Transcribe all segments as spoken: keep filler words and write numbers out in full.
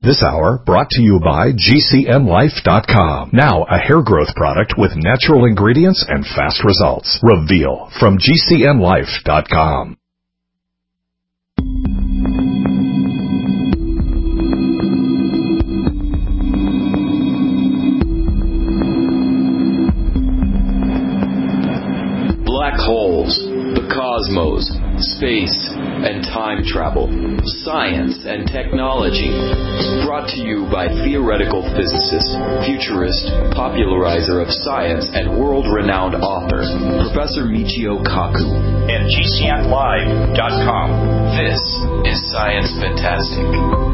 This hour brought to you by G C N Life dot com. Now a hair growth product with natural ingredients and fast results. Reveal from G C N Life dot com. Black holes, the cosmos, space, and time travel, science and technology. Brought to you by theoretical physicist, futurist, popularizer of science, and world-renowned author, Professor Michio Kaku. And G C N Live dot com. This is Science Fantastic.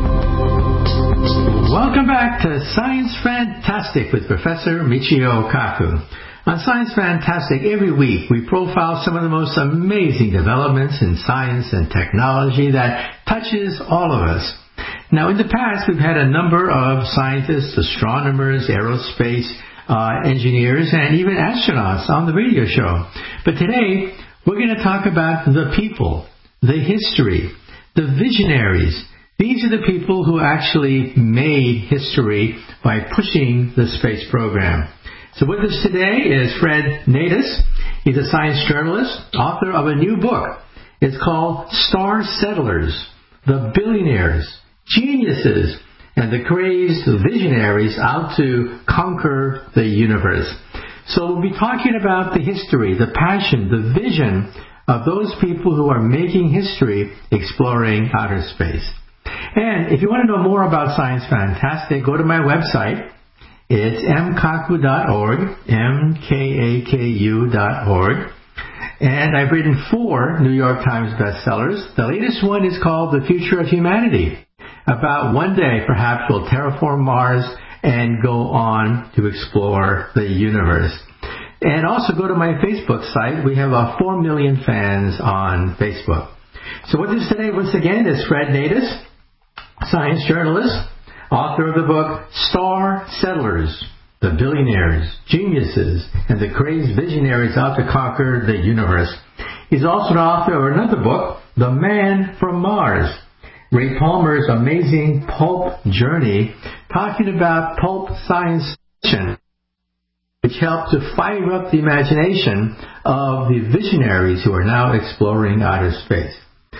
Welcome back to Science Fantastic with Professor Michio Kaku. On Science Fantastic, every week we profile some of the most amazing developments in science and technology that touches all of us. Now, in the past, we've had a number of scientists, astronomers, aerospace uh, engineers, and even astronauts on the radio show. But today, we're going to talk about the people, the history, the visionaries. These are the people who actually made history by pushing the space program. So with us today is Fred Natus. He's a science journalist, author of a new book. It's called Star Settlers, The Billionaires, Geniuses, and the Crazed Visionaries Out to Conquer the Universe. So we'll be talking about the history, the passion, the vision of those people who are making history exploring outer space. And if you want to know more about Science Fantastic, go to my website. It's m kaku dot org, M K A K U dot org. And I've written four New York Times bestsellers. The latest one is called The Future of Humanity. About one day, perhaps, we'll terraform Mars and go on to explore the universe. And also go to my Facebook site. We have uh, four million fans on Facebook. So with us today, once again, is Fred Natus, science journalist, author of the book Star Settlers, The Billionaires, Geniuses, and the Crazed Visionaries Out to Conquer the Universe. He's also an author of another book, The Man from Mars, Ray Palmer's amazing pulp journey, talking about pulp science fiction, which helped to fire up the imagination of the visionaries who are now exploring outer space.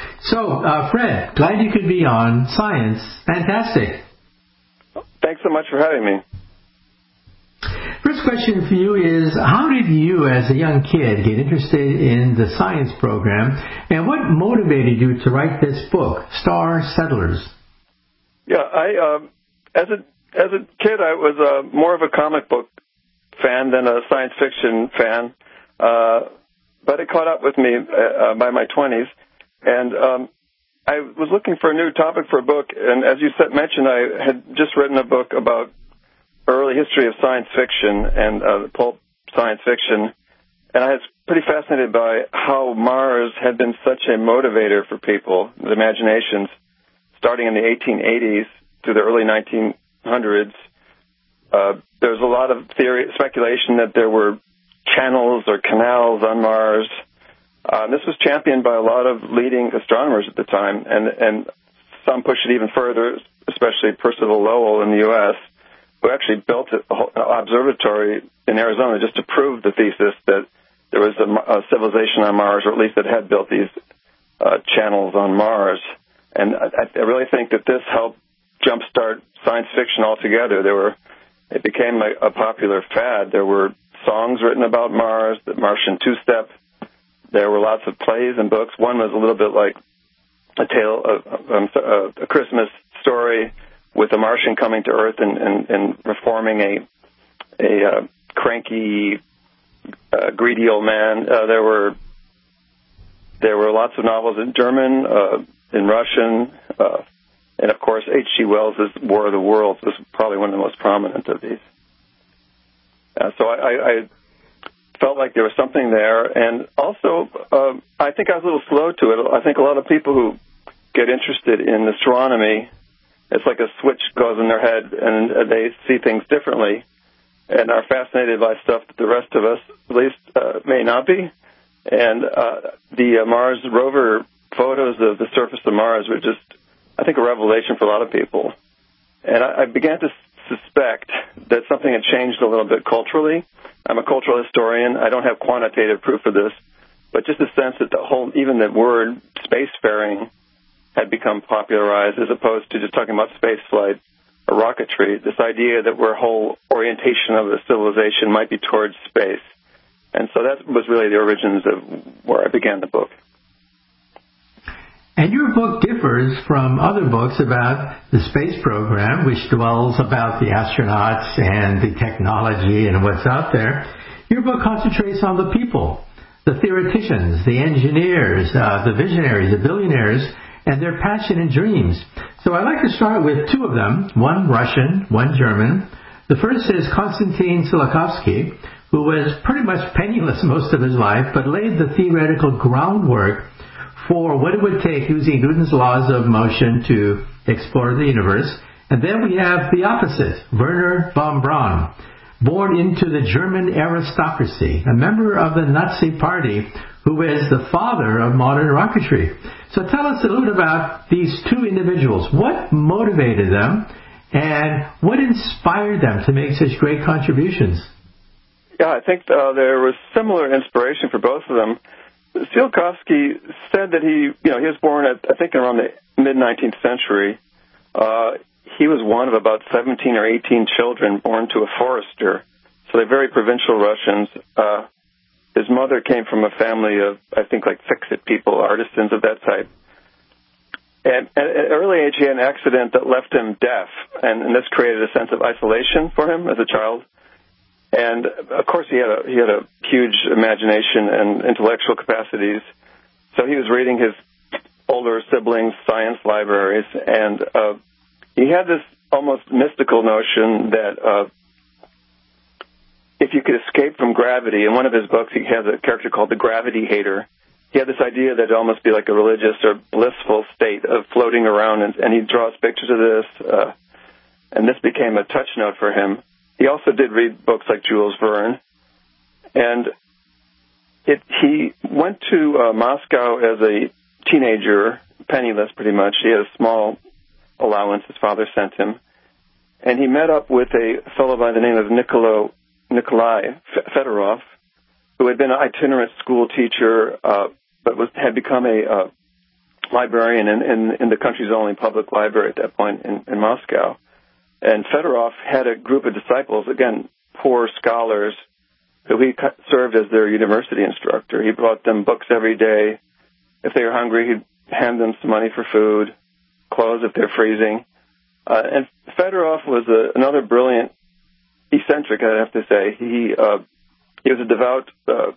So, uh, Fred, glad you could be on Science Fantastic. Thanks so much for having me. First question for you is, how did you, as a young kid, get interested in the science program, and what motivated you to write this book, Star Settlers? Yeah, I um, as a as a kid, I was uh, more of a comic book fan than a science fiction fan, uh, but it caught up with me uh, by my twenties, and um, I was looking for a new topic for a book, and as you said, mentioned, I had just written a book about early history of science fiction and uh, pulp science fiction, and I was pretty fascinated by how Mars had been such a motivator for people, the imaginations, starting in the eighteen eighties to the early nineteen hundreds. Uh, there was a lot of theory, speculation that there were channels or canals on Mars. Uh, this was championed by a lot of leading astronomers at the time, and, and some pushed it even further, especially Percival Lowell in the U S, who actually built an observatory in Arizona just to prove the thesis that there was a, a civilization on Mars, or at least that had built these uh, channels on Mars. And I, I really think that this helped jumpstart science fiction altogether. There were, it became a, a popular fad. There were songs written about Mars, the Martian Two-Step. There were lots of plays and books. One was a little bit like a tale of um, a Christmas story with a Martian coming to Earth and, and, and reforming a a uh, cranky, uh, greedy old man. Uh, there were there were lots of novels in German, uh, in Russian, uh, and of course H G Wells' War of the Worlds was probably one of the most prominent of these. Uh, so I, I, I felt like there was something there, and also uh, I think I was a little slow to it. I think a lot of people who get interested in astronomy, it's like a switch goes in their head, and they see things differently and are fascinated by stuff that the rest of us, at least, uh, may not be. And uh, the uh, Mars rover photos of the surface of Mars were just, I think, a revelation for a lot of people. and I, I began to suspect that something had changed a little bit culturally. I'm a cultural historian. I don't have quantitative proof of this, but just a sense that the whole, even the word spacefaring had become popularized as opposed to just talking about space flight or rocketry. This idea that our whole orientation of the civilization might be towards space. And so that was really the origins of where I began the book. And your book differs from other books about the space program, which dwells about the astronauts and the technology and what's out there. Your book concentrates on the people, the theoreticians, the engineers, uh, the visionaries, the billionaires, and their passion and dreams. So I'd like to start with two of them, one Russian, one German. The first is Konstantin Tsiolkovsky, who was pretty much penniless most of his life, but laid the theoretical groundwork for what it would take using Newton's laws of motion to explore the universe. And then we have the opposite, Werner von Braun, born into the German aristocracy, a member of the Nazi Party, who is the father of modern rocketry. So tell us a little bit about these two individuals. What motivated them, and what inspired them to make such great contributions? Yeah, I think uh, there was similar inspiration for both of them. Tsiolkovsky said that he, you know, he was born at, I think, around the mid-nineteenth century. Uh, he was one of about seventeen or eighteen children born to a forester, so they're very provincial Russians. Uh, his mother came from a family of, I think, like fix-it people, artisans of that type. And at an early age, he had an accident that left him deaf, and, and this created a sense of isolation for him as a child. And of course, he had a he had a huge imagination and intellectual capacities. So he was reading his older siblings' science libraries, and uh, he had this almost mystical notion that uh, if you could escape from gravity, in one of his books, he has a character called the Gravity Hater. He had this idea that it'd almost be like a religious or blissful state of floating around, and, and he draws pictures of this, uh, and this became a touch note for him. He also did read books like Jules Verne, and it, he went to uh, Moscow as a teenager, penniless pretty much. He had a small allowance his father sent him, and he met up with a fellow by the name of Nikolai, Nikolai Fedorov, who had been an itinerant school teacher, uh, but was, had become a uh, librarian in, in, in the country's only public library at that point in, in Moscow. And Fedorov had a group of disciples, again, poor scholars, who he served as their university instructor. He brought them books every day. If they were hungry, he'd hand them some money for food, clothes if they're freezing. Uh, and Fedorov was a, another brilliant eccentric, I'd have to say. He uh, he was a devout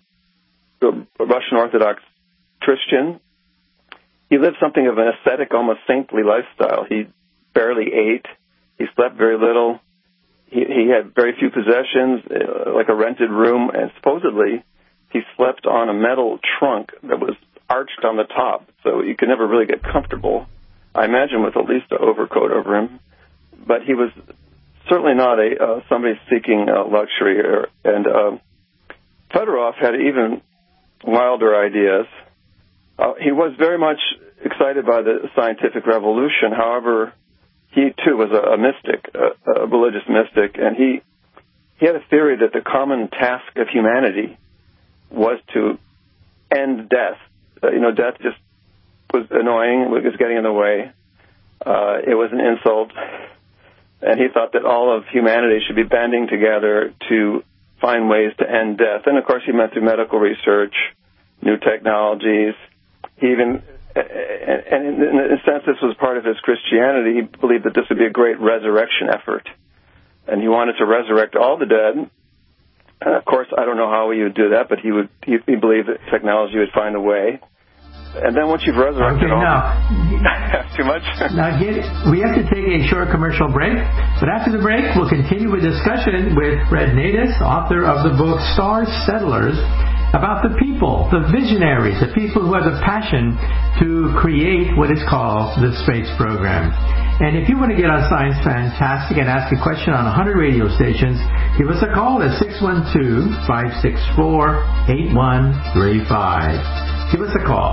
uh, Russian Orthodox Christian. He lived something of an ascetic, almost saintly lifestyle. He barely ate. He slept very little. He, he had very few possessions, uh, like a rented room, and supposedly he slept on a metal trunk that was arched on the top, so you could never really get comfortable. I imagine with at least an overcoat over him. But he was certainly not a uh, somebody seeking uh, luxury. Or, and uh, Fedorov had even wilder ideas. Uh, he was very much excited by the scientific revolution. However, he, too, was a, a mystic, a, a religious mystic, and he he had a theory that the common task of humanity was to end death. Uh, you know, death just was annoying, it was getting in the way. Uh, it was an insult, and he thought that all of humanity should be banding together to find ways to end death. And, of course, he went through medical research, new technologies. He even... And in a sense, this was part of his Christianity. He believed that this would be a great resurrection effort. And he wanted to resurrect all the dead. And of course, I don't know how he would do that, but he would. He, he believed that technology would find a way. And then once you've resurrected okay, all... now, too much? Now, get, we have to take a short commercial break. But after the break, we'll continue with discussion with Fred Natus, author of the book Star Settlers, about the people, the visionaries, the people who have the passion to create what is called the space program. And if you want to get on Science Fantastic and ask a question on one hundred radio stations, give us a call at six one two, five six four, eight one three five. Give us a call.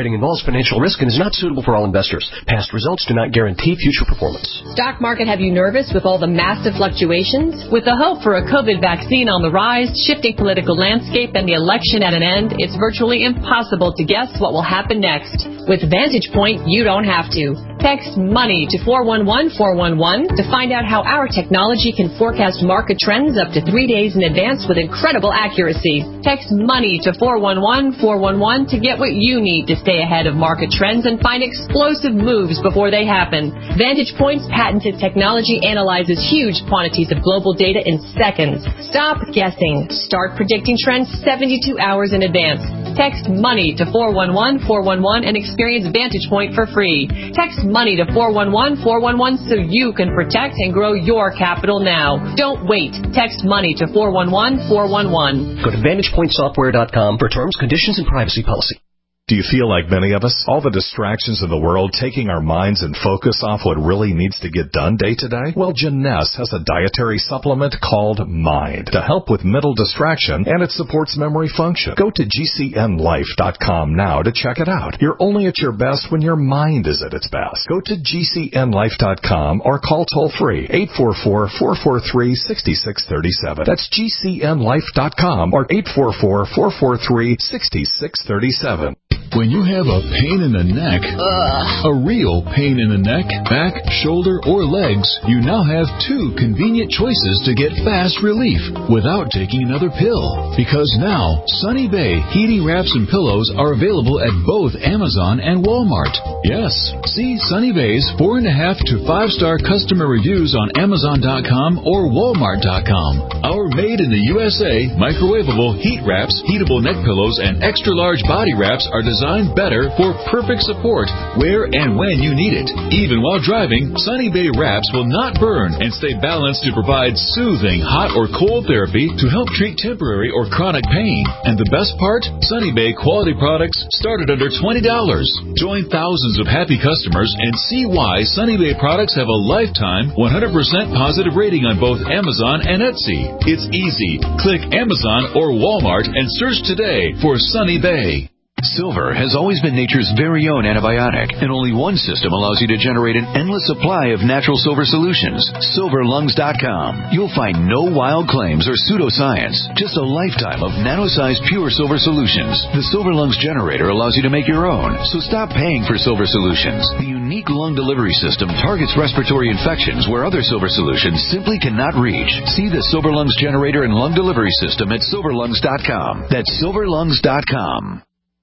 trading involves financial risk and is not suitable for all investors. Past results do not guarantee future performance. Stock market have you nervous with all the massive fluctuations? With the hope for a COVID vaccine on the rise, shifting political landscape, and the election at an end, it's virtually impossible to guess what will happen next. With Vantage Point, you don't have to. Text MONEY to four one one four one one to find out how our technology can forecast market trends up to three days in advance with incredible accuracy. Text MONEY to four one one four one one to get what you need to stay ahead of market trends and find explosive moves before they happen. Vantage Point's patented technology analyzes huge quantities of global data in seconds. Stop guessing. Start predicting trends seventy-two hours in advance. Text MONEY to four one one four one one and experience Vantage Point for free. Text MONEY to four one one four one one so you can protect and grow your capital now. Don't wait. Text MONEY to four one one four one one. Go to vantage point software dot com for terms, conditions, and privacy policy. Do you feel like many of us? All the distractions in the world taking our minds and focus off what really needs to get done day to day? Well, Jeunesse has a dietary supplement called Mind to help with mental distraction, and it supports memory function. Go to G C N life dot com now to check it out. You're only at your best when your mind is at its best. Go to G C N life dot com or call toll-free eight four four, four four three, six six three seven. That's G C N life dot com or eight four four, four four three, six six three seven. When you have a pain in the neck, Ugh. a real pain in the neck, back, shoulder, or legs, you now have two convenient choices to get fast relief without taking another pill. Because now, Sunny Bay heating wraps and pillows are available at both Amazon and Walmart. Yes, see Sunny Bay's four and a half to five star customer reviews on Amazon dot com or Walmart dot com. Our made in the U S A microwavable heat wraps, heatable neck pillows, and extra large body wraps are designed better for perfect support where and when you need it. Even while driving, Sunny Bay wraps will not burn and stay balanced to provide soothing hot or cold therapy to help treat temporary or chronic pain. And the best part? Sunny Bay quality products start at under twenty dollars. Join thousands of happy customers and see why Sunny Bay products have a lifetime one hundred percent positive rating on both Amazon and Etsy. It's easy. Click Amazon or Walmart and search today for Sunny Bay. Silver has always been nature's very own antibiotic, and only one system allows you to generate an endless supply of natural silver solutions. silver lungs dot com. You'll find no wild claims or pseudoscience, just a lifetime of nano-sized pure silver solutions. The Silver Lungs generator allows you to make your own, so stop paying for silver solutions. The unique lung delivery system targets respiratory infections where other silver solutions simply cannot reach. See the Silver Lungs generator and lung delivery system at silver lungs dot com. That's silver lungs dot com.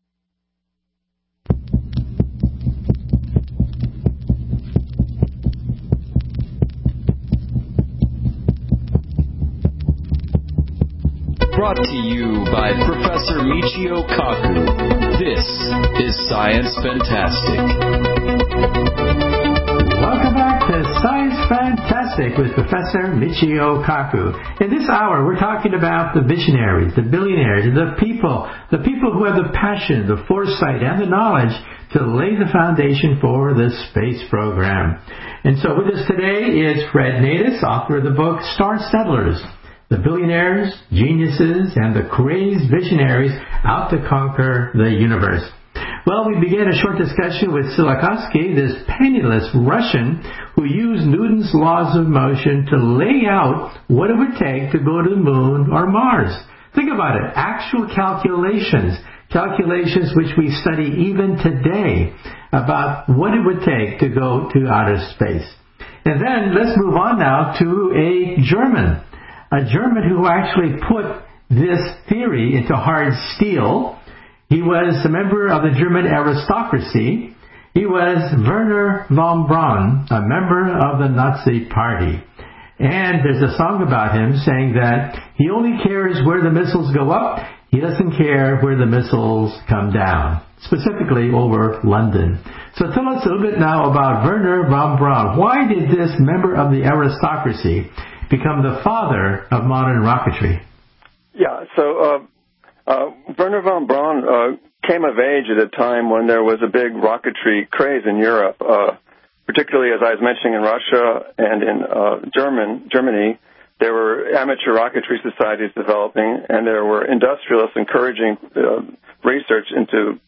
Brought to you by Professor Michio Kaku. This is Science Fantastic. Welcome back to Science Fantastic with Professor Michio Kaku. In this hour, we're talking about the visionaries, the billionaires, the people, the people who have the passion, the foresight, and the knowledge to lay the foundation for the space program. And so with us today is Fred Natus, author of the book Star Settlers: The Billionaires, Geniuses, and the Crazed Visionaries Out to Conquer the Universe. Well, we began a short discussion with Tsiolkovsky, this penniless Russian who used Newton's laws of motion to lay out what it would take to go to the moon or Mars. Think about it. Actual calculations, calculations which we study even today about what it would take to go to outer space. And then let's move on now to a German. A German who actually put this theory into hard steel. He was a member of the German aristocracy. He was Wernher von Braun, a member of the Nazi Party. And there's a song about him saying that he only cares where the missiles go up. He doesn't care where the missiles come down, specifically over London. So tell us a little bit now about Wernher von Braun. Why did this member of the aristocracy become the father of modern rocketry? Yeah, so uh, uh, Wernher von Braun uh, came of age at a time when there was a big rocketry craze in Europe, uh, particularly, as I was mentioning, in Russia and in uh, German, Germany. There were amateur rocketry societies developing, and there were industrialists encouraging uh, research into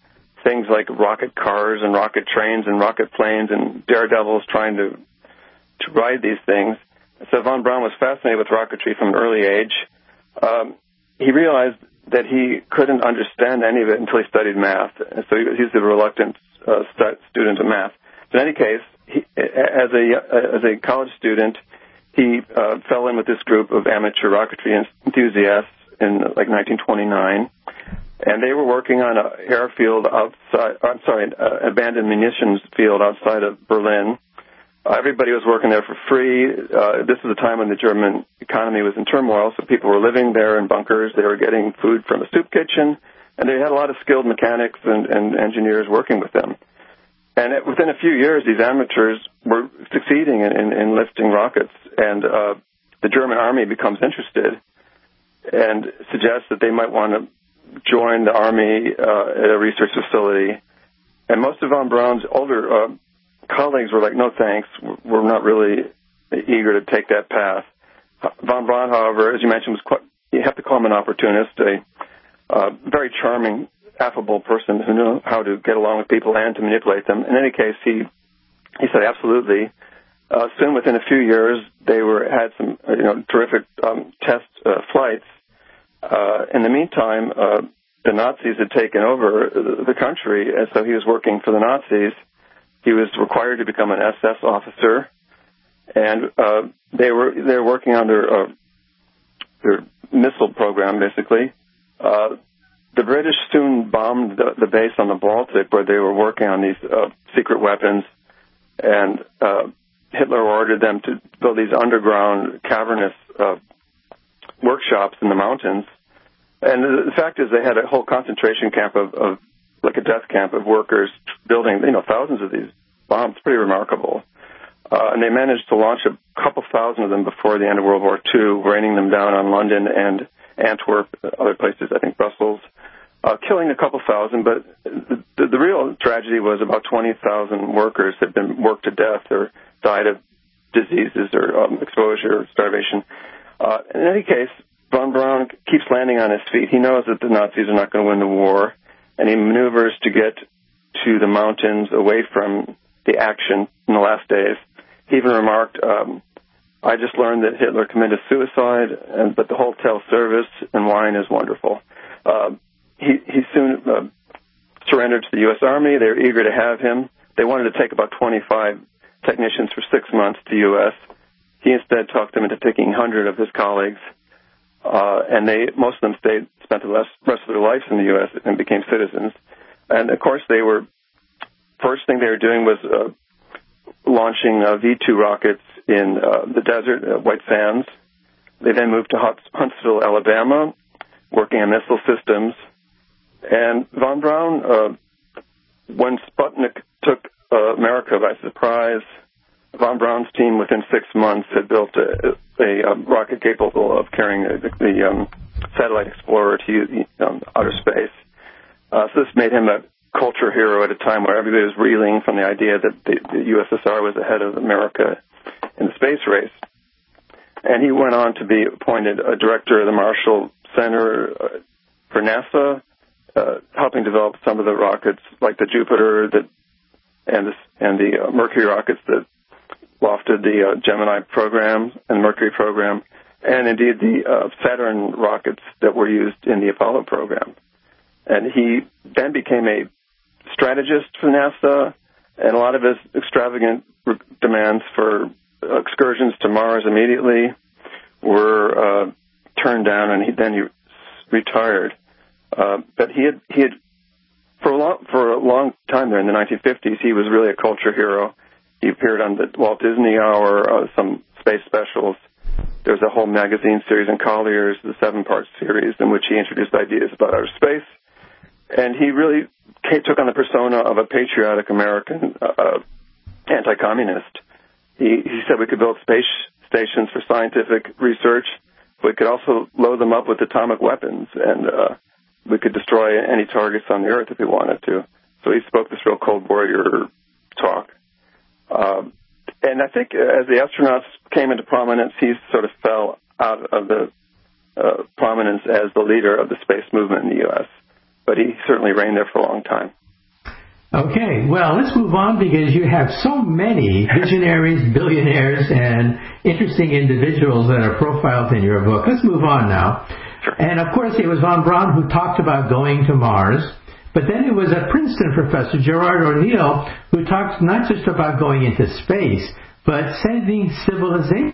things like rocket cars and rocket trains and rocket planes and daredevils trying to to ride these things. So von Braun was fascinated with rocketry from an early age. Um, he realized that he couldn't understand any of it until he studied math. And so he was, he was a reluctant uh, st- student of math. In any case, he, as a as a college student, he uh, fell in with this group of amateur rocketry enthusiasts in like nineteen twenty-nine, and they were working on an airfield outside. I'm sorry, an abandoned munitions field outside of Berlin. Uh, everybody was working there for free. Uh, this was a time when the German economy was in turmoil, so people were living there in bunkers. They were getting food from a soup kitchen, and they had a lot of skilled mechanics and, and engineers working with them. And it, within a few years, these amateurs were succeeding in, in, in lifting rockets, and uh, the German army becomes interested and suggests that they might want to join the army uh, at a research facility. And most of von Braun's older uh, colleagues were like, no thanks, we're not really eager to take that path. Von Braun, however, as you mentioned, was quite, you have to call him an opportunist, a uh, very charming, affable person who knew how to get along with people and to manipulate them. In any case, he he said absolutely. Uh, soon, within a few years, they were had some you know terrific um, test uh, flights. Uh, in the meantime, uh, the Nazis had taken over the country, and so he was working for the Nazis. He was required to become an S S officer, and uh, they were they were working on their uh, their missile program, basically. Uh, the British soon bombed the, the base on the Baltic where they were working on these uh, secret weapons, and uh, Hitler ordered them to build these underground cavernous uh, workshops in the mountains. And the, the fact is, they had a whole concentration camp of, of like a death camp of workers building, you know, thousands of these bombs. Pretty remarkable. Uh, and they managed to launch a couple thousand of them before the end of World War Two, raining them down on London and Antwerp, other places, I think Brussels, uh, killing a couple thousand. But the, the, the real tragedy was about twenty thousand workers had been worked to death or died of diseases or um, exposure or starvation. Uh, in any case, von Braun keeps landing on his feet. He knows that the Nazis are not going to win the war, and he maneuvers to get to the mountains away from the action in the last days. He even remarked, um, I just learned that Hitler committed suicide, and, but the hotel service and wine is wonderful. Uh, he, he soon uh, surrendered to the U S Army. They were eager to have him. They wanted to take about twenty-five technicians for six months to the U S He instead talked them into taking one hundred of his colleagues, uh, and they most of them stayed, spent the rest, rest of their lives in the U S and became citizens. And, of course, they were first thing they were doing was uh, launching uh, V two rockets in uh, the desert, uh, White Sands. They then moved to Huntsville, Alabama, working on missile systems. And von Braun, uh, when Sputnik took uh, America by surprise, von Braun's team within six months had built a, a, a rocket capable of carrying the, the um, satellite explorer to um, outer space. Uh, so this made him a culture hero at a time where everybody was reeling from the idea that the, the U S S R was ahead of America in the space race. And he went on to be appointed a director of the Marshall Center uh, for NASA, uh, helping develop some of the rockets like the Jupiter that, and, the, and the uh, Mercury rockets that lofted the uh, Gemini program and Mercury program, and indeed the uh, Saturn rockets that were used in the Apollo program. And he then became a strategist for NASA, and a lot of his extravagant re- demands for excursions to Mars immediately were uh, turned down, and he, then he retired. Uh, but he had, he had for a long, for a long time there in the nineteen fifties, he was really a culture hero. He appeared on the Walt Disney Hour, uh, some space specials. There was a whole magazine series in Collier's, the seven-part series, in which he introduced ideas about outer space. And he really took on the persona of a patriotic American uh, anti-communist. He, he said we could build space stations for scientific research. We could also load them up with atomic weapons, and uh, we could destroy any targets on the Earth if we wanted to. So he spoke this real Cold Warrior talk. Um, and I think as the astronauts came into prominence, he sort of fell out of the uh, prominence as the leader of the space movement in the U S But he certainly reigned there for a long time. Okay, well, let's move on because you have so many visionaries, billionaires, and interesting individuals that are profiled in your book. Let's move on now. Sure. And, of course, it was von Braun who talked about going to Mars, but then it was a Princeton professor, Gerard O'Neill, who talked not just about going into space, but sending civilization.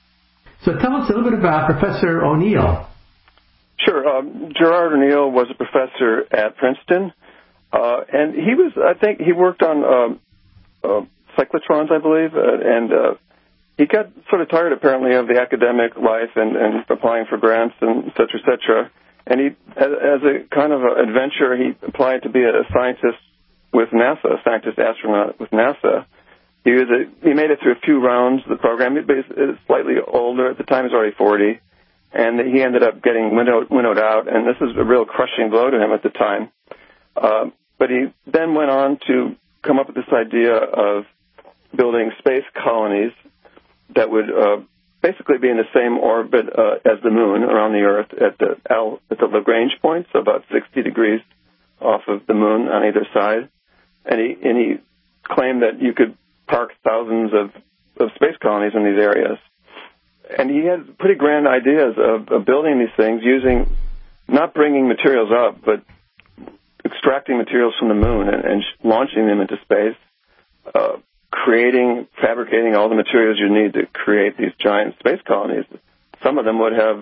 So tell us a little bit about Professor O'Neill. Sure. Um, Gerard O'Neill was a professor at Princeton. Uh, and he was, I think, he worked on um, uh, cyclotrons, I believe, uh, and uh, he got sort of tired, apparently, of the academic life and, and applying for grants and et cetera, et cetera. And he, as, as a kind of an adventure, he applied to be a scientist with NASA, a scientist astronaut with NASA. He was a, he made it through a few rounds of the program. He was slightly older at the time; he was already forty, and he ended up getting winnowed, winnowed out. And this was a real crushing blow to him at the time. Uh, but he then went on to come up with this idea of building space colonies that would uh, basically be in the same orbit uh, as the moon around the Earth at the L, at the Lagrange points, so about sixty degrees off of the moon on either side. And he and he claimed that you could park thousands of, of space colonies in these areas. And he had pretty grand ideas of, of building these things using, not bringing materials up, but extracting materials from the moon and, and launching them into space, uh, creating, fabricating all the materials you need to create these giant space colonies. Some of them would have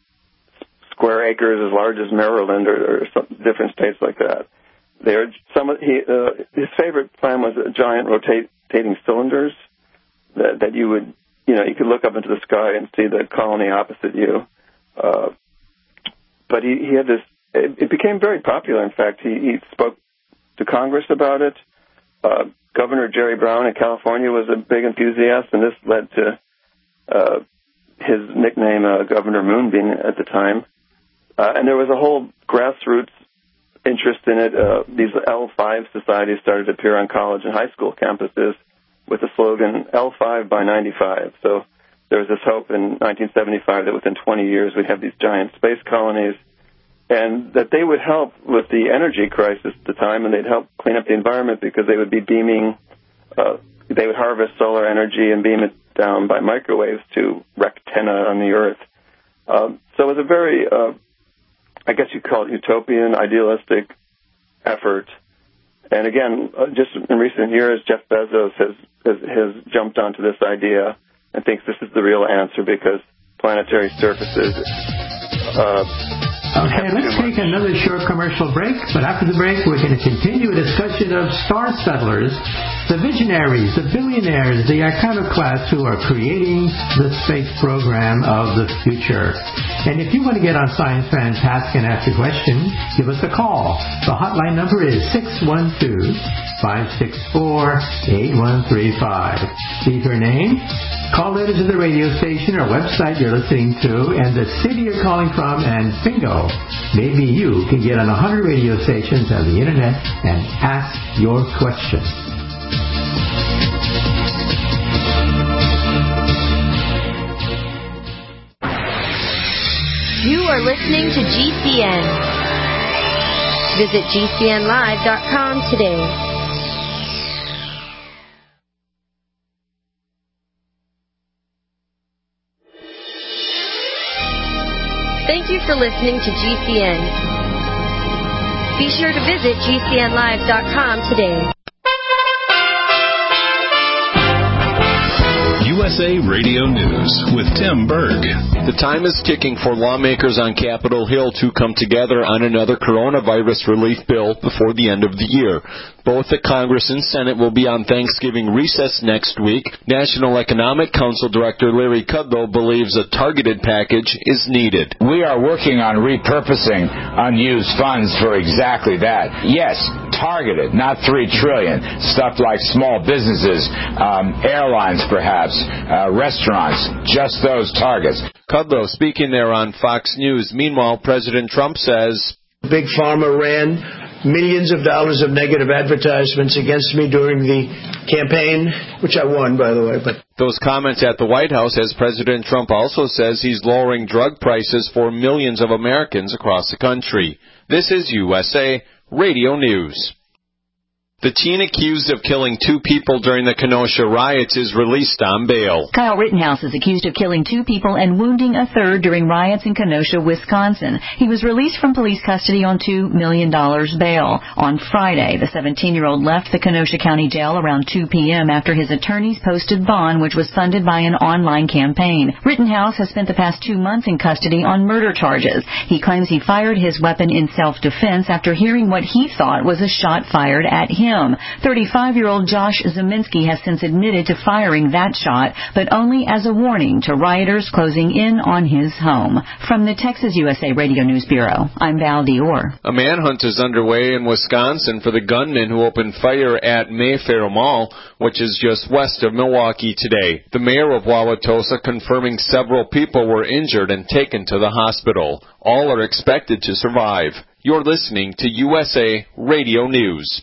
square acres as large as Maryland or, or some different states like that. They're some of, he, uh, his favorite plan was a giant rotating cylinders that, that you would, you know, you could look up into the sky and see the colony opposite you. Uh, but he, he had this. It, it became very popular. In fact, he, he spoke to Congress about it. Uh, Governor Jerry Brown in California was a big enthusiast, and this led to uh, his nickname, uh, Governor Moonbeam, at the time. Uh, and there was a whole grassroots interest in it. Uh, these L five societies started to appear on college and high school campuses with the slogan L five by ninety-five. So there was this hope in nineteen seventy-five that within twenty years we'd have these giant space colonies, and that they would help with the energy crisis at the time, and they'd help clean up the environment because they would be beaming, uh, they would harvest solar energy and beam it down by microwaves to rectenna on the Earth. Um, so it was a very, uh, I guess you'd call it utopian, idealistic effort. And again, uh, just in recent years, Jeff Bezos has, has, has jumped onto this idea and thinks this is the real answer because planetary surfaces uh, Okay, let's take another short commercial break, but after the break we're going to continue a discussion of star settlers, the visionaries, the billionaires, the iconoclasts who are creating the space program of the future. And if you want to get on Science Fantastic and ask a question, give us a call. The hotline number is six one two, five six four, eight one three five. Leave your name, call letters to the radio station or website you're listening to, and the city you're calling from, and bingo, maybe you can get on one hundred radio stations on the internet and ask your question. You are listening to G C N. Visit G C N live dot com today. Thank you for listening to G C N. Be sure to visit G C N live dot com today. U S A Radio News with Tim Berg. The time is ticking for lawmakers on Capitol Hill to come together on another coronavirus relief bill before the end of the year. Both the Congress and Senate will be on Thanksgiving recess next week. National Economic Council Director Larry Kudlow believes a targeted package is needed. We are working on repurposing unused funds for exactly that. Yes, targeted, not three trillion dollars. Stuff like small businesses, um, airlines perhaps, uh, restaurants, just those targets. Kudlow speaking there on Fox News. Meanwhile, President Trump says, Big Pharma ran millions of dollars of negative advertisements against me during the campaign, which I won, by the way. But those comments at the White House as President Trump also says he's lowering drug prices for millions of Americans across the country. This is U S A Radio News. The teen accused of killing two people during the Kenosha riots is released on bail. Kyle Rittenhouse is accused of killing two people and wounding a third during riots in Kenosha, Wisconsin. He was released from police custody on two million dollars bail. On Friday, the seventeen-year-old left the Kenosha County Jail around two p.m. after his attorneys posted bond, which was funded by an online campaign. Rittenhouse has spent the past two months in custody on murder charges. He claims he fired his weapon in self-defense after hearing what he thought was a shot fired at him. thirty-five-year-old Josh Zeminski has since admitted to firing that shot, but only as a warning to rioters closing in on his home. From the Texas U S A Radio News Bureau, I'm Val Dior. A manhunt is underway in Wisconsin for the gunman who opened fire at Mayfair Mall, which is just west of Milwaukee today. The mayor of Wauwatosa confirming several people were injured and taken to the hospital. All are expected to survive. You're listening to U S A Radio News.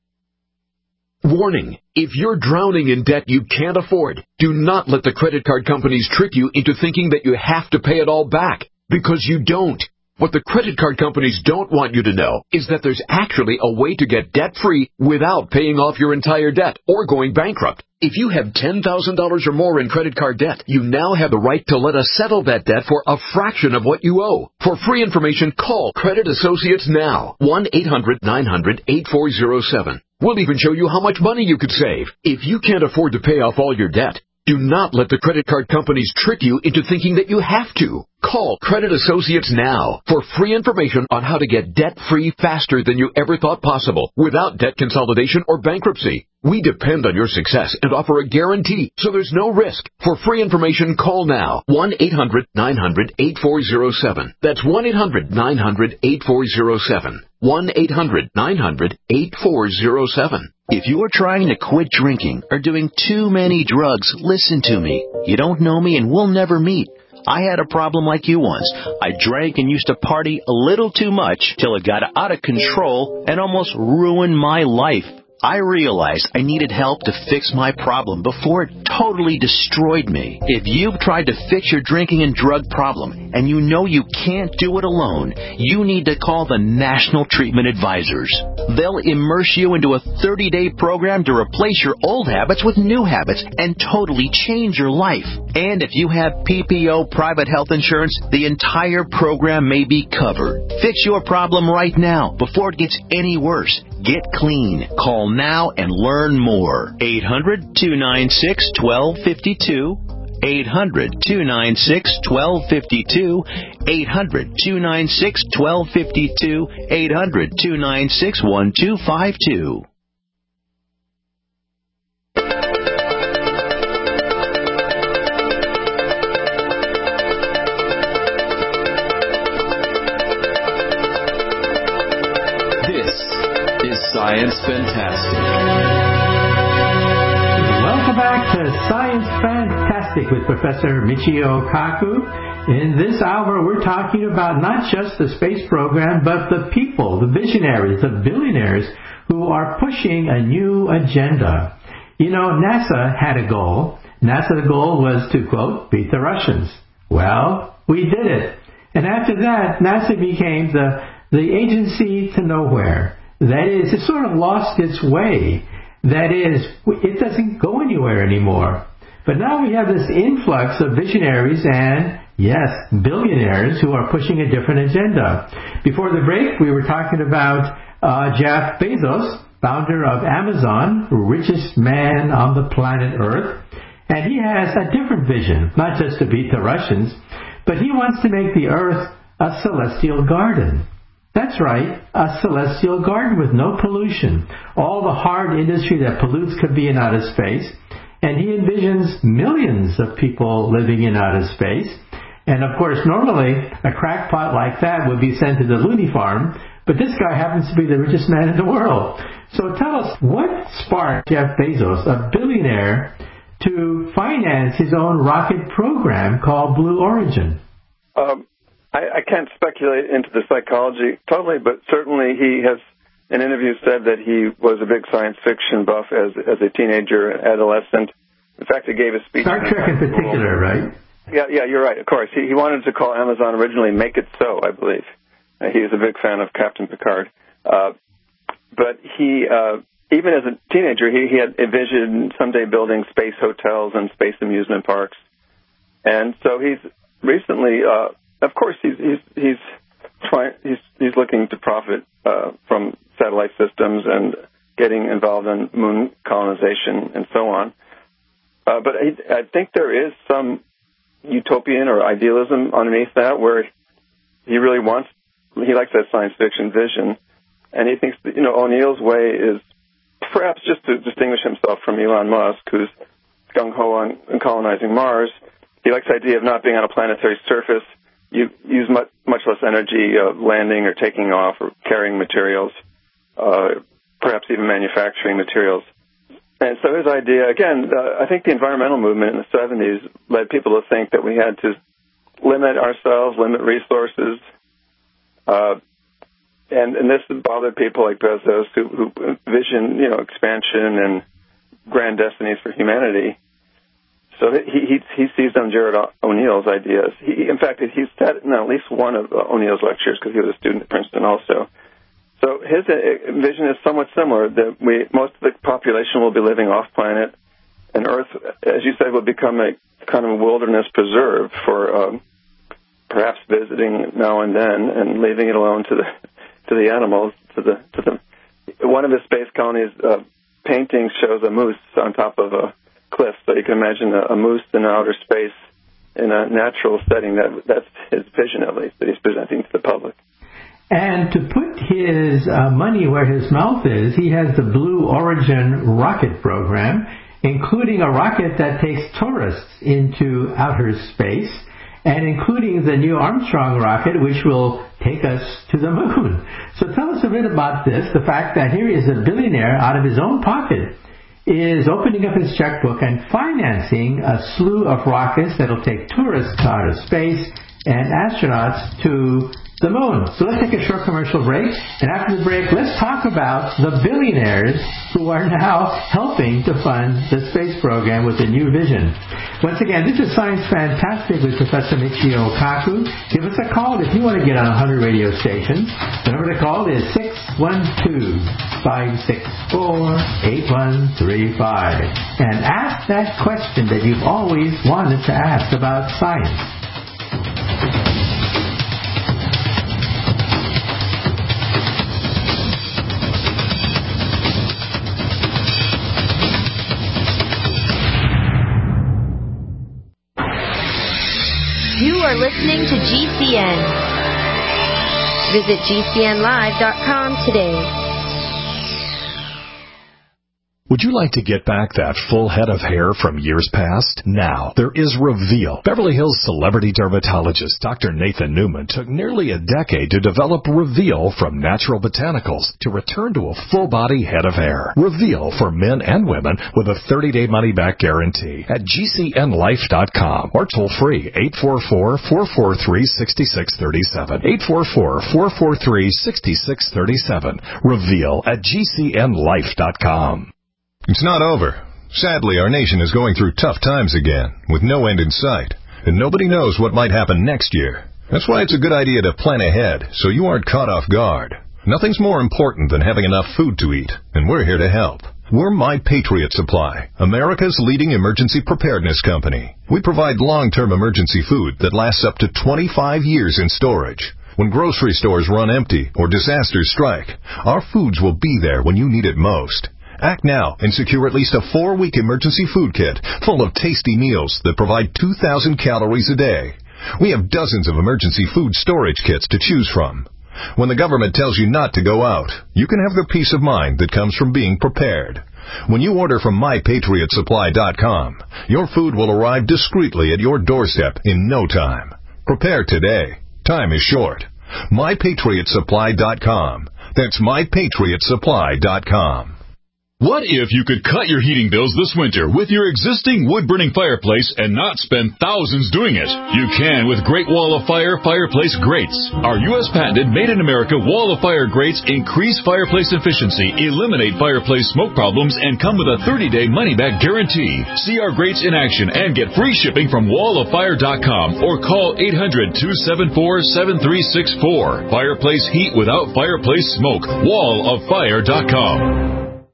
Warning, if you're drowning in debt you can't afford, do not let the credit card companies trick you into thinking that you have to pay it all back, because you don't. What the credit card companies don't want you to know is that there's actually a way to get debt-free without paying off your entire debt or going bankrupt. If you have ten thousand dollars or more in credit card debt, you now have the right to let us settle that debt for a fraction of what you owe. For free information, call Credit Associates now, one eight hundred nine hundred eight four zero seven. We'll even show you how much money you could save. If you can't afford to pay off all your debt, do not let the credit card companies trick you into thinking that you have to. Call Credit Associates now for free information on how to get debt-free faster than you ever thought possible without debt consolidation or bankruptcy. We depend on your success and offer a guarantee, so there's no risk. For free information, call now, one eight hundred nine hundred eight four zero seven. That's one eight hundred nine hundred eight four zero seven. one eight hundred nine hundred eight four zero seven. If you are trying to quit drinking or doing too many drugs, listen to me. You don't know me and we'll never meet. I had a problem like you once. I drank and used to party a little too much till it got out of control and almost ruined my life. I realized I needed help to fix my problem before it totally destroyed me. If you've tried to fix your drinking and drug problem and you know you can't do it alone, you need to call the National Treatment Advisors. They'll immerse you into a thirty-day program to replace your old habits with new habits and totally change your life. And if you have P P O private health insurance, the entire program may be covered. Fix your problem right now before it gets any worse. Get clean. Call now and learn more. eight hundred two nine six one two five two. eight hundred two nine six one two five two. eight hundred two nine six one two five two. eight hundred two nine six one two five two. Science Fantastic. Welcome back to Science Fantastic with Professor Michio Kaku. In this hour, we're talking about not just the space program, but the people, the visionaries, the billionaires who are pushing a new agenda. You know, NASA had a goal. NASA's goal was to, quote, beat the Russians. Well, we did it. And after that, NASA became the, the agency to nowhere. That is, it sort of lost its way. That is, it doesn't go anywhere anymore. But now we have this influx of visionaries and, yes, billionaires who are pushing a different agenda. Before the break, we were talking about uh, Jeff Bezos, founder of Amazon, richest man on the planet Earth. And he has a different vision, not just to beat the Russians, but he wants to make the Earth a celestial garden. That's right, a celestial garden with no pollution. All the hard industry that pollutes could be in outer space. And he envisions millions of people living in outer space. And of course, normally, a crackpot like that would be sent to the loony farm. But this guy happens to be the richest man in the world. So tell us, what sparked Jeff Bezos, a billionaire, to finance his own rocket program called Blue Origin? Um. I, I can't speculate into the psychology totally, but certainly he has, in interviews, said that he was a big science fiction buff as as a teenager and adolescent. In fact, he gave a speech. Star Trek in particular, right? Yeah, yeah, you're right. Of course, he, he wanted to call Amazon originally "Make It So," I believe. Uh, he was a big fan of Captain Picard, uh, but he uh, even as a teenager, he, he had envisioned someday building space hotels and space amusement parks. And so he's recently, uh, of course, he's he's he's trying he's he's looking to profit uh, from satellite systems and getting involved in moon colonization and so on. Uh, but I, I think there is some utopian or idealism underneath that, where he really wants, he likes that science fiction vision, and he thinks that, you know, O'Neill's way is perhaps just to distinguish himself from Elon Musk, who's gung-ho on, on colonizing Mars. He likes the idea of not being on a planetary surface. You use much, much less energy uh, landing or taking off or carrying materials, uh, perhaps even manufacturing materials. And so his idea, again, uh, I think the environmental movement in the seventies led people to think that we had to limit ourselves, limit resources. Uh, and, and this bothered people like Bezos who, who envision, you know, expansion and grand destinies for humanity. So he he, he sees on Jared O'Neill's ideas. He, in fact, he's sat in at least one of O'Neill's lectures because he was a student at Princeton also. So his vision is somewhat similar, that we, most of the population will be living off-planet, and Earth, as you said, will become a kind of wilderness preserve for um, perhaps visiting now and then and leaving it alone to the to the animals. To the to the one of his space colonies uh, paintings shows a moose on top of a cliff, so you can imagine a, a moose in outer space in a natural setting. That that's his vision, at least, that he's presenting to the public. And to put his uh, money where his mouth is, he has the Blue Origin rocket program, including a rocket that takes tourists into outer space, and including the Neil Armstrong rocket, which will take us to the moon. So tell us a bit about this, the fact that here is a billionaire out of his own pocket is opening up his checkbook and financing a slew of rockets that will take tourists to outer space and astronauts to the moon. So let's take a short commercial break, and after the break, let's talk about the billionaires who are now helping to fund the space program with a new vision. Once again, this is Science Fantastic with Professor Michio Kaku. Give us a call if you want to get on one hundred radio stations. The number to call is six one two, five six four, eight one three five. And ask that question that you've always wanted to ask about science. You are listening to G C N. Visit G C N live dot com today. Would you like to get back that full head of hair from years past? Now, there is Reveal. Beverly Hills celebrity dermatologist Doctor Nathan Newman took nearly a decade to develop Reveal from natural botanicals to return to a full-body head of hair. Reveal for men and women with a thirty-day money-back guarantee at G C N life dot com or toll-free eight four four, four four three, six six three seven. eight four four, four four three, six six three seven. Reveal at G C N life dot com. It's not over. Sadly, our nation is going through tough times again, with no end in sight, and nobody knows what might happen next year. That's why it's a good idea to plan ahead, so you aren't caught off guard. Nothing's more important than having enough food to eat, and we're here to help. We're My Patriot Supply, America's leading emergency preparedness company. We provide long-term emergency food that lasts up to twenty-five years in storage. When grocery stores run empty or disasters strike, our foods will be there when you need it most. Act now and secure at least a four-week emergency food kit full of tasty meals that provide two thousand calories a day. We have dozens of emergency food storage kits to choose from. When the government tells you not to go out, you can have the peace of mind that comes from being prepared. When you order from my patriot supply dot com, your food will arrive discreetly at your doorstep in no time. Prepare today. Time is short. my patriot supply dot com. That's my patriot supply dot com. What if you could cut your heating bills this winter with your existing wood-burning fireplace and not spend thousands doing it? You can with Great Wall of Fire Fireplace Grates. Our U S patented made-in-America Wall of Fire grates increase fireplace efficiency, eliminate fireplace smoke problems, and come with a thirty-day money-back guarantee. See our grates in action and get free shipping from wall of fire dot com or call eight hundred, two seven four, seven three six four. Fireplace heat without fireplace smoke. wall of fire dot com.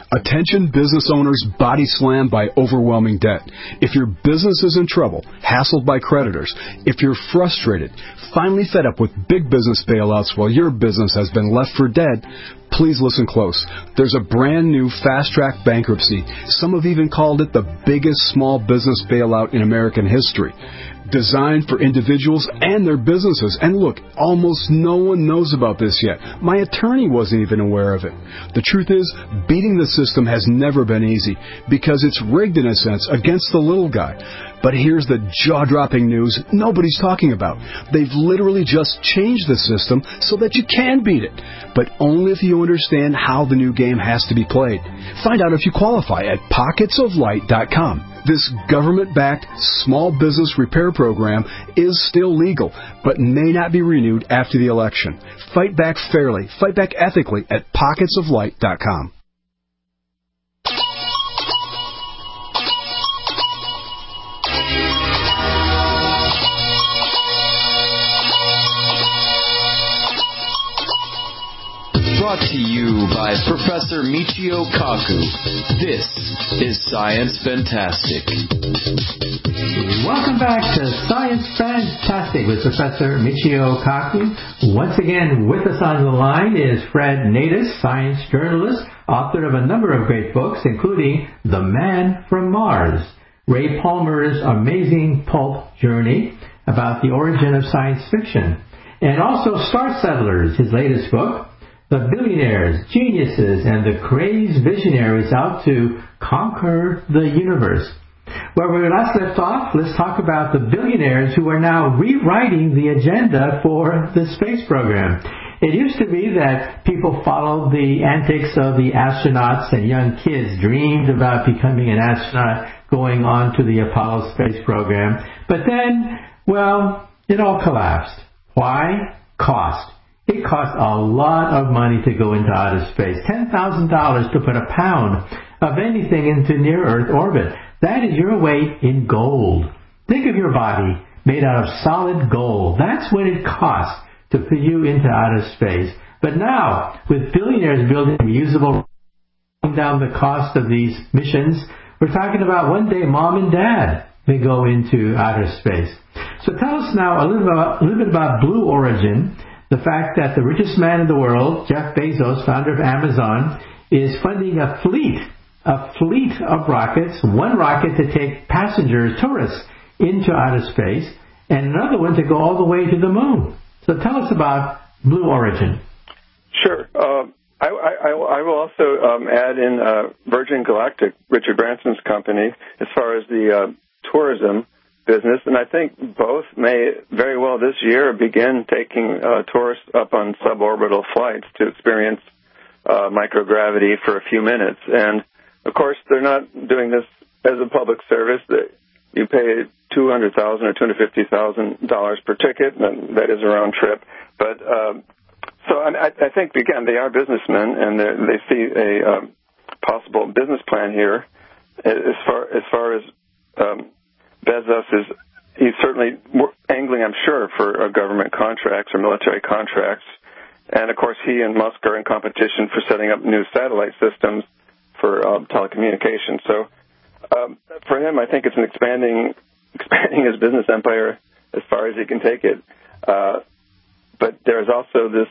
Attention business owners body slammed by overwhelming debt. If your business is in trouble, hassled by creditors, if you're frustrated, finally fed up with big business bailouts while your business has been left for dead, please listen close. There's a brand new fast-track bankruptcy. Some have even called it the biggest small business bailout in American history. Designed for individuals and their businesses. And look, almost no one knows about this yet. My attorney wasn't even aware of it. The truth is, beating the system has never been easy because it's rigged in a sense against the little guy. But here's the jaw-dropping news nobody's talking about. They've literally just changed the system so that you can beat it, but only if you understand how the new game has to be played. Find out if you qualify at pockets of light dot com. This government-backed small business repair program is still legal, but may not be renewed after the election. Fight back fairly, fight back ethically at pockets of light dot com. Brought to you by Professor Michio Kaku. This is Science Fantastic. Welcome back to Science Fantastic with Professor Michio Kaku. Once again, with us on the line is Fred Natus, science journalist, author of a number of great books, including The Man from Mars, Ray Palmer's amazing pulp journey about the origin of science fiction, and also Star Settlers, his latest book, The Billionaires, Geniuses, and the Crazed Visionaries Out to Conquer the Universe. Where we last left off, let's talk about the billionaires who are now rewriting the agenda for the space program. It used to be that people followed the antics of the astronauts and young kids dreamed about becoming an astronaut, going on to the Apollo space program. But then, well, it all collapsed. Why? Cost. It costs a lot of money to go into outer space. ten thousand dollars to put a pound of anything into near-Earth orbit. That is your weight in gold. Think of your body made out of solid gold. That's what it costs to put you into outer space. But now, with billionaires building reusable, down the cost of these missions, we're talking about one day mom and dad may go into outer space. So tell us now a little, about, a little bit about Blue Origin. The fact that the richest man in the world, Jeff Bezos, founder of Amazon, is funding a fleet, a fleet of rockets, one rocket to take passengers, tourists, into outer space, and another one to go all the way to the moon. So tell us about Blue Origin. Sure. Uh, I, I, I will also um, add in uh, Virgin Galactic, Richard Branson's company, as far as the uh, tourism business, and I think both may very well this year begin taking uh, tourists up on suborbital flights to experience uh, microgravity for a few minutes. And, of course, they're not doing this as a public service. You pay two hundred thousand dollars or two hundred fifty thousand dollars per ticket, and that is a round trip. But um, so I, I think, again, they are businessmen, and they see a um, possible business plan here as far as, far as um, Bezos is, he's certainly angling, I'm sure, for uh, government contracts or military contracts. And, of course, he and Musk are in competition for setting up new satellite systems for um, telecommunications. So um, for him, I think it's an expanding, expanding his business empire as far as he can take it. Uh, but there's also this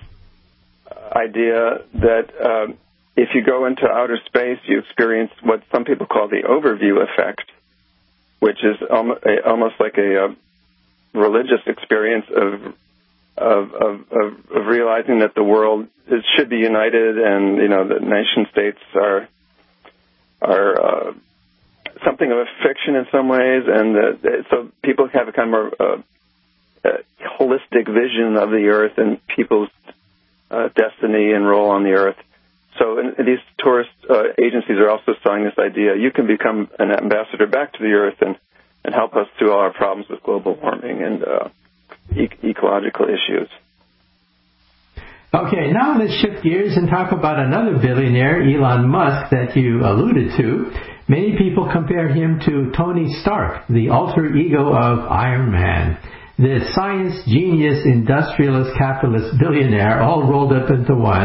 idea that um, if you go into outer space, you experience what some people call the overview effect, which is almost like a, a religious experience of, of of of realizing that the world is, should be united, and you know the nation states are are uh, something of a fiction in some ways, and that, so people have a kind of more uh, uh, holistic vision of the earth and people's uh, destiny and role on the earth. So and these tourist uh, agencies are also selling this idea. You can become an ambassador back to the Earth and, and help us through all our problems with global warming and uh, e- ecological issues. Okay, now let's shift gears and talk about another billionaire, Elon Musk, that you alluded to. Many people compare him to Tony Stark, the alter ego of Iron Man. The science, genius, industrialist, capitalist billionaire all rolled up into one.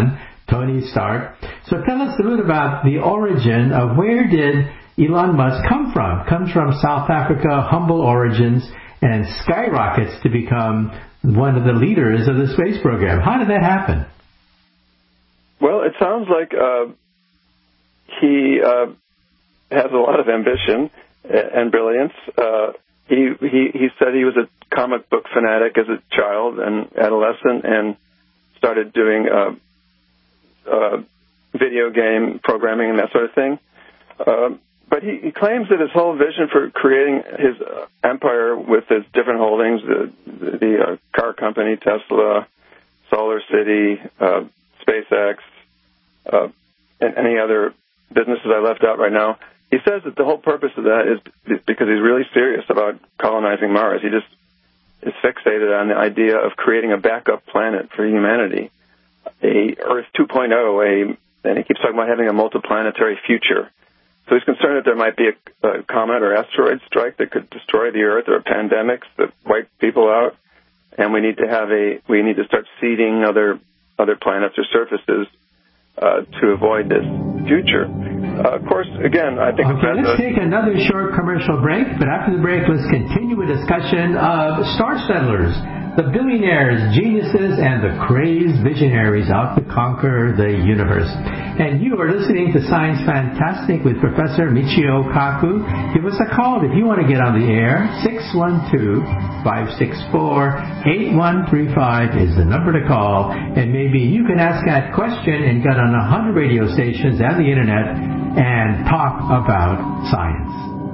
Tony Stark. So tell us a little about the origin of where did Elon Musk come from? Comes from South Africa, humble origins, and skyrockets to become one of the leaders of the space program. How did that happen? Well, it sounds like uh, he uh, has a lot of ambition and brilliance. Uh, he, he he said he was a comic book fanatic as a child and adolescent, and started doing uh, uh, video game programming and that sort of thing. Uh, but he, he claims that his whole vision for creating his uh, empire with his different holdings, the, the, the uh, car company, Tesla, Solar City, uh, SpaceX, uh, and any other businesses I left out right now, he says that the whole purpose of that is because he's really serious about colonizing Mars. He just is fixated on the idea of creating a backup planet for humanity, a Earth two point oh, a, and he keeps talking about having a multiplanetary future. So he's concerned that there might be a, a comet or asteroid strike that could destroy the Earth, or pandemics that wipe people out, and we need to have a we need to start seeding other other planets or surfaces uh, to avoid this future. Uh, of course, again, I think... Okay, let's take another short commercial break, but after the break, let's continue a discussion of star settlers, the billionaires, geniuses, and the crazed visionaries out to conquer the universe. And you are listening to Science Fantastic with Professor Michio Kaku. Give us a call if you want to get on the air. six one two, five six four, eight one three five is the number to call. And maybe you can ask that question and get on one hundred radio stations and the internet and talk about science.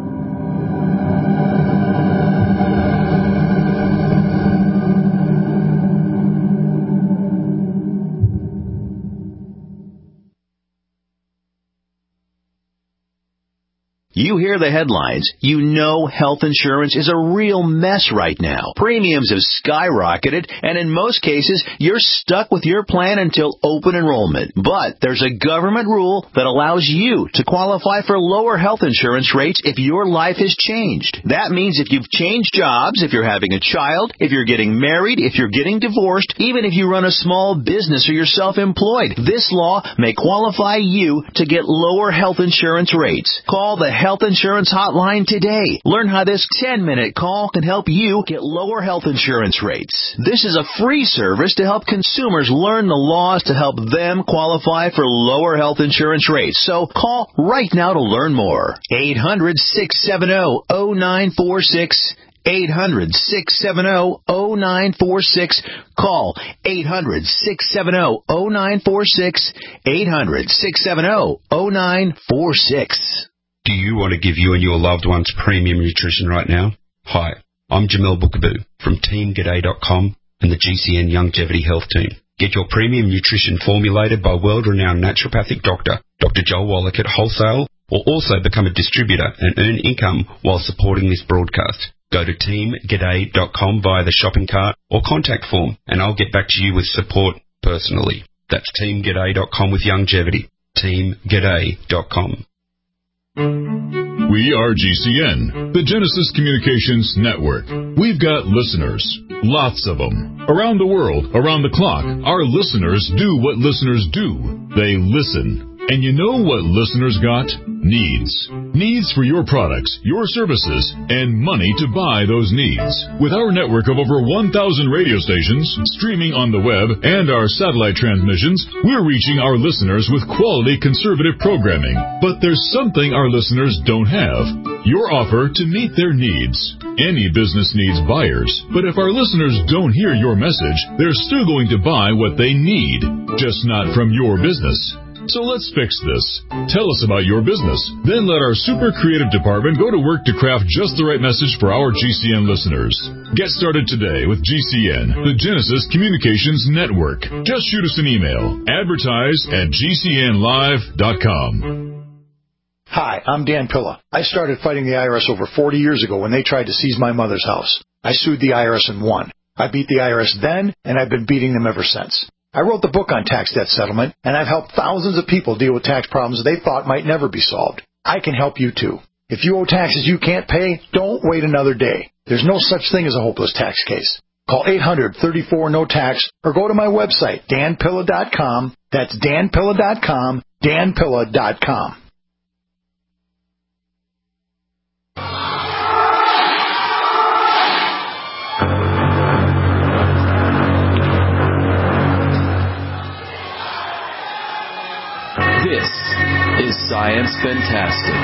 You hear the headlines. You know health insurance is a real mess right now. Premiums have skyrocketed, and in most cases, you're stuck with your plan until open enrollment. But there's a government rule that allows you to qualify for lower health insurance rates if your life has changed. That means if you've changed jobs, if you're having a child, if you're getting married, if you're getting divorced, even if you run a small business or you're self-employed, this law may qualify you to get lower health insurance rates. Call the Health Insurance Hotline today. Learn how this ten-minute call can help you get lower health insurance rates. This is a free service to help consumers learn the laws to help them qualify for lower health insurance rates. So call right now to learn more. eight hundred, six seven zero, zero nine four six. eight hundred, six seven zero, zero nine four six. Call eight hundred, six seven zero, zero nine four six. eight hundred, six seven zero, zero nine four six. Do you want to give you and your loved ones premium nutrition right now? Hi, I'm Jamel Bookaboo from Team G'day dot com and the G C N Longevity Health Team. Get your premium nutrition formulated by world-renowned naturopathic doctor, Doctor Joel Wallach at Wholesale, or also become a distributor and earn income while supporting this broadcast. Go to Team G'day dot com via the shopping cart or contact form, and I'll get back to you with support personally. That's Team G'day dot com with Longevity. Team G'day dot com. We are G C N, the Genesis Communications Network. We've got listeners, lots of them. Around the world, around the clock, our listeners do what listeners do. They listen. And you know what listeners got? Needs. Needs for your products, your services, and money to buy those needs. With our network of over one thousand radio stations, streaming on the web, and our satellite transmissions, we're reaching our listeners with quality conservative programming. But there's something our listeners don't have. Your offer to meet their needs. Any business needs buyers, but if our listeners don't hear your message, they're still going to buy what they need, just not from your business. So let's fix this. Tell us about your business. Then let our super creative department go to work to craft just the right message for our G C N listeners. Get started today with G C N, the Genesis Communications Network. Just shoot us an email. Advertise at G C N live dot com. Hi, I'm Dan Pilla. I started fighting the I R S over forty years ago when they tried to seize my mother's house. I sued the I R S and won. I beat the I R S then, and I've been beating them ever since. I wrote the book on tax debt settlement, and I've helped thousands of people deal with tax problems they thought might never be solved. I can help you too. If you owe taxes you can't pay, don't wait another day. There's no such thing as a hopeless tax case. Call eight hundred, thirty-four, no tax or go to my website, dan pilla dot com, That's dan pilla dot com, dan pilla dot com. This is Science Fantastic.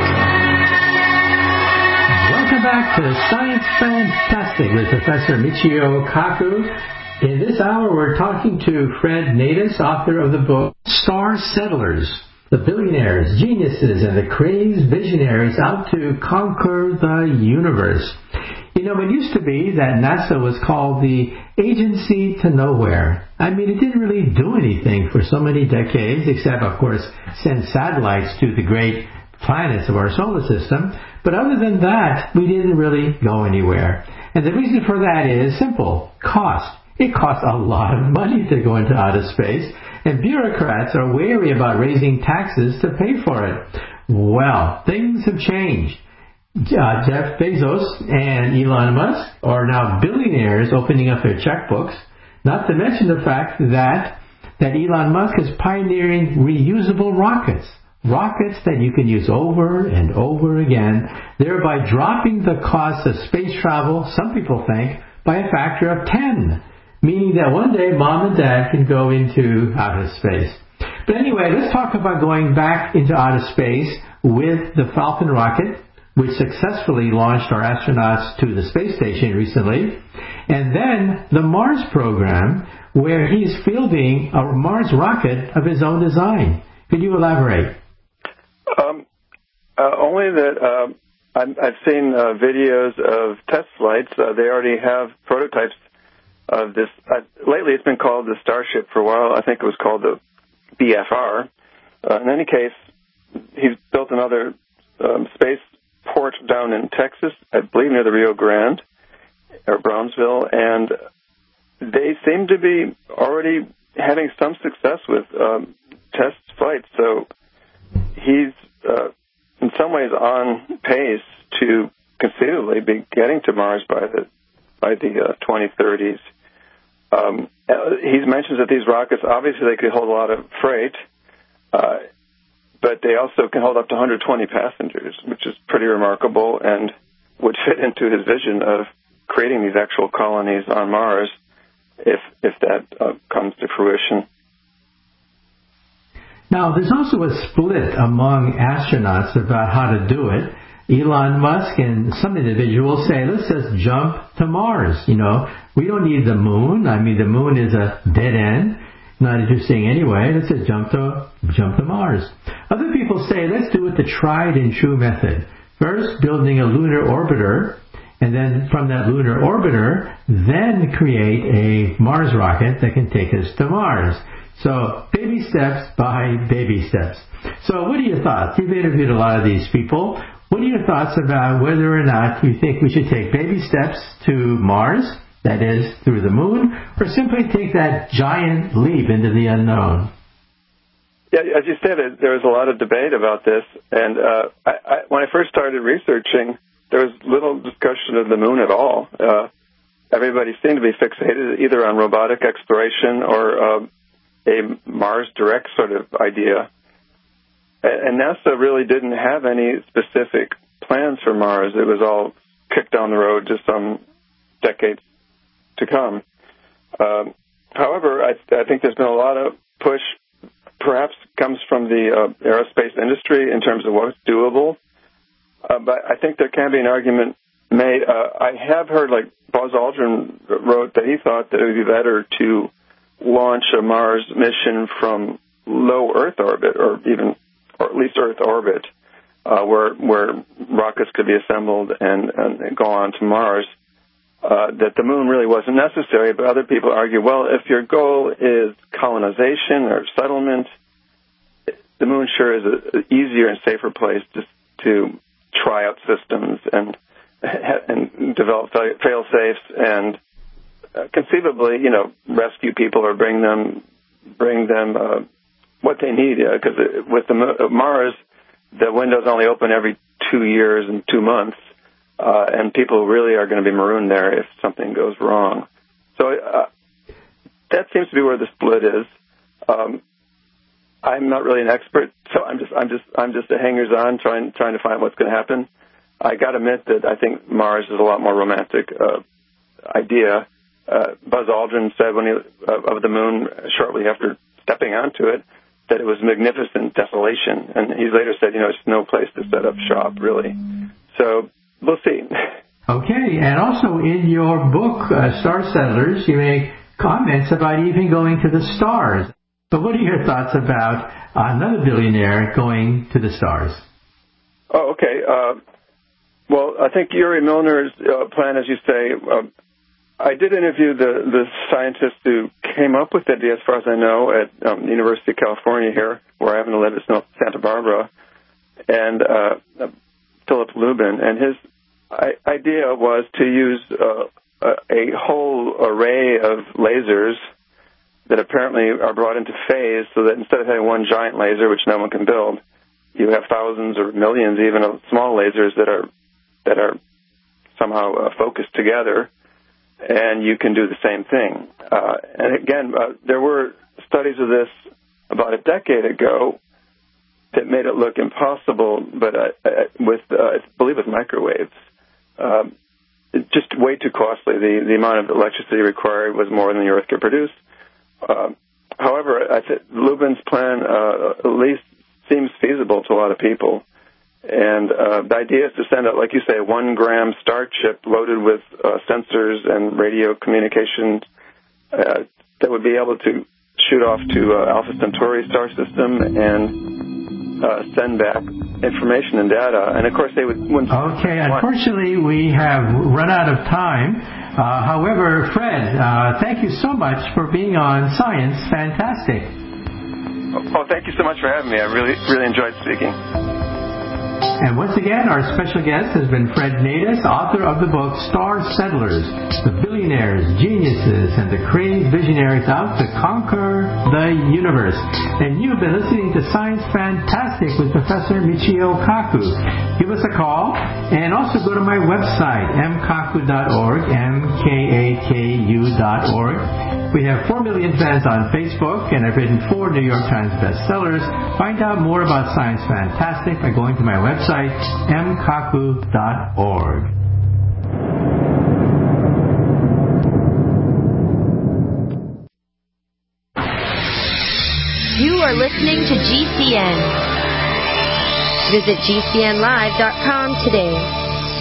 Welcome back to Science Fantastic with Professor Michio Kaku. In this hour, we're talking to Fred Natus, author of the book Star Settlers, the billionaires, geniuses, and the crazed visionaries out to conquer the universe. You know, it used to be that NASA was called the Agency to Nowhere. I mean, it didn't really do anything for so many decades, except, of course, send satellites to the great planets of our solar system. But other than that, we didn't really go anywhere. And the reason for that is simple: cost. It costs a lot of money to go into outer space, and bureaucrats are wary about raising taxes to pay for it. Well, things have changed. Uh, Jeff Bezos and Elon Musk are now billionaires opening up their checkbooks, not to mention the fact that, that Elon Musk is pioneering reusable rockets. Rockets that you can use over and over again, thereby dropping the cost of space travel, some people think, by a factor of ten. Meaning that one day mom and dad can go into outer space. But anyway, let's talk about going back into outer space with the Falcon rocket, which successfully launched our astronauts to the space station recently. And then the Mars program, where he's fielding a Mars rocket of his own design. Could you elaborate? Um, uh, only that uh, I'm, I've seen uh, videos of test flights. Uh, they already have prototypes of this. Uh, lately it's been called the Starship for a while. I think it was called the B F R. Uh, in any case, he's built another um, space port down in Texas, I believe near the Rio Grande, or Brownsville, and they seem to be already having some success with um, test flights. So he's uh, in some ways on pace to conceivably be getting to Mars by the by the uh, twenty thirties. Um, he mentions that these rockets, obviously they could hold a lot of freight, uh, but they also can hold up to one hundred twenty passengers, which is pretty remarkable and would fit into his vision of creating these actual colonies on Mars if if that uh, comes to fruition. Now, there's also a split among astronauts about how to do it. Elon Musk and some individuals say, let's just jump to Mars. You know, we don't need the moon. I mean, the moon is a dead end. Not interesting anyway. Let's just jump to, jump to Mars. Other people say, let's do it the tried and true method. First, building a lunar orbiter, and then from that lunar orbiter, then create a Mars rocket that can take us to Mars. So, baby steps by baby steps. So, what are your thoughts? You've interviewed a lot of these people. What are your thoughts about whether or not you think we should take baby steps to Mars, that is, through the moon, or simply take that giant leap into the unknown? Yeah, as you said, there was a lot of debate about this, and uh, I, I, when I first started researching, there was little discussion of the moon at all. Uh, everybody seemed to be fixated either on robotic exploration or uh, a Mars direct sort of idea. And NASA really didn't have any specific plans for Mars. It was all kicked down the road to some decades to come. Um, however, I, I think there's been a lot of push, perhaps comes from the uh, aerospace industry in terms of what's doable. Uh, but I think there can be an argument made. Uh, I have heard, like Buzz Aldrin wrote, that he thought that it would be better to launch a Mars mission from low Earth orbit, or even, or at least Earth orbit, uh, where where rockets could be assembled and, and go on to Mars. Uh, that the moon really wasn't necessary, but other people argue, well, if your goal is colonization or settlement, the moon sure is an easier and safer place to, to try out systems and and develop fail-safes and uh, conceivably, you know, rescue people or bring them bring them uh, what they need. Because uh, with the Mars, the window's only open every two years and two months. Uh, and people really are going to be marooned there if something goes wrong. So uh, that seems to be where the split is. Um, I'm not really an expert, so I'm just I'm just I'm just a hangers-on trying trying to find what's going to happen. I got to admit that I think Mars is a lot more romantic uh, idea. Uh, Buzz Aldrin said when he uh, of the moon shortly after stepping onto it that it was magnificent desolation, and he later said, you know, it's no place to set up shop really. So we'll see. Okay, and also in your book, uh, Star Settlers, you make comments about even going to the stars. So what are your thoughts about another billionaire going to the stars? Oh, okay. Uh, well, I think Yuri Milner's uh, plan, as you say, uh, I did interview the, the scientist who came up with the idea, as far as I know, at um, the University of California here, where I happen to live. It's in Santa Barbara, and uh, Philip Lubin. And his I- idea was to use uh, a, a whole array of lasers that apparently are brought into phase, so that instead of having one giant laser, which no one can build, you have thousands or millions even of small lasers that are that are somehow uh, focused together, and you can do the same thing. Uh, and again, uh, there were studies of this about a decade ago that made it look impossible, but uh, with uh, I believe with microwaves, uh, it's just way too costly. The the amount of electricity required was more than the Earth could produce. Uh, however, I think Lubin's plan uh, at least seems feasible to a lot of people. And uh, the idea is to send out, like you say, a one-gram star chip loaded with uh, sensors and radio communications uh, that would be able to shoot off to uh, Alpha Centauri star system and uh, send back information and data. And, of course, they would... Okay, unfortunately, we have run out of time. Uh, however, Fred, uh, thank you so much for being on Science Fantastic. Oh, thank you so much for having me. I really, really enjoyed speaking. And once again, our special guest has been Fred Natus, author of the book Star Settlers, the billionaires, geniuses, and the creative visionaries out to conquer the universe. And you've been listening to Science Fantastic with Professor Michio Kaku. Give us a call, and also go to my website, m kaku dot org, m k a k u dot org. We have four million fans on Facebook, and I've written four New York Times bestsellers. Find out more about Science Fantastic by going to my website, m kaku dot org. You are listening to G C N. Visit G C N live dot com today.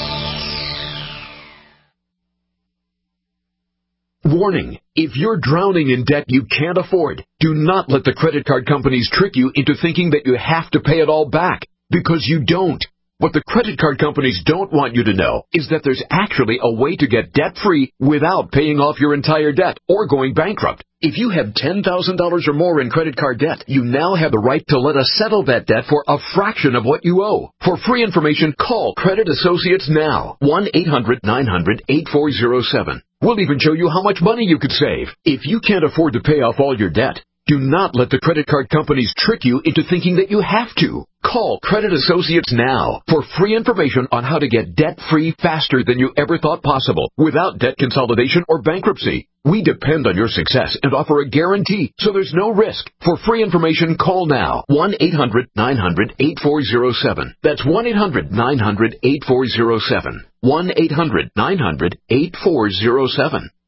Warning, if you're drowning in debt you can't afford, do not let the credit card companies trick you into thinking that you have to pay it all back, because you don't. What the credit card companies don't want you to know is that there's actually a way to get debt-free without paying off your entire debt or going bankrupt. If you have ten thousand dollars or more in credit card debt, you now have the right to let us settle that debt for a fraction of what you owe. For free information, call Credit Associates now, one eight hundred nine hundred eight four zero seven. We'll even show you how much money you could save. If you can't afford to pay off all your debt, do not let the credit card companies trick you into thinking that you have to. Call Credit Associates now for free information on how to get debt-free faster than you ever thought possible without debt consolidation or bankruptcy. We depend on your success and offer a guarantee, so there's no risk. For free information, call now, one eight hundred nine hundred eight four zero seven. That's one eight hundred nine hundred eight four zero seven. one eight hundred nine hundred eight four zero seven.